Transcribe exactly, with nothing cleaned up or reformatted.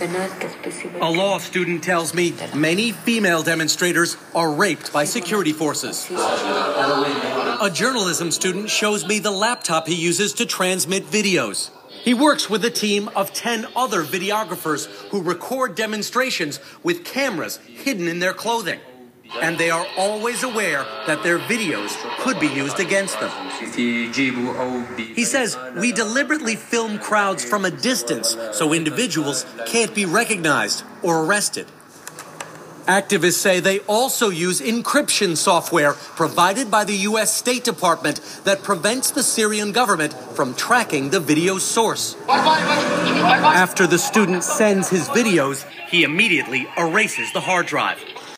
A law student tells me many female demonstrators are raped by security forces. A journalism student shows me the laptop he uses to transmit videos. He works with a team of ten other videographers who record demonstrations with cameras hidden in their clothing. And they are always aware that their videos could be used against them. He says, we deliberately film crowds from a distance so individuals can't be recognized or arrested. Activists say they also use encryption software provided by the U S State Department that prevents the Syrian government from tracking the video's source. After the student sends his videos, he immediately erases the hard drive.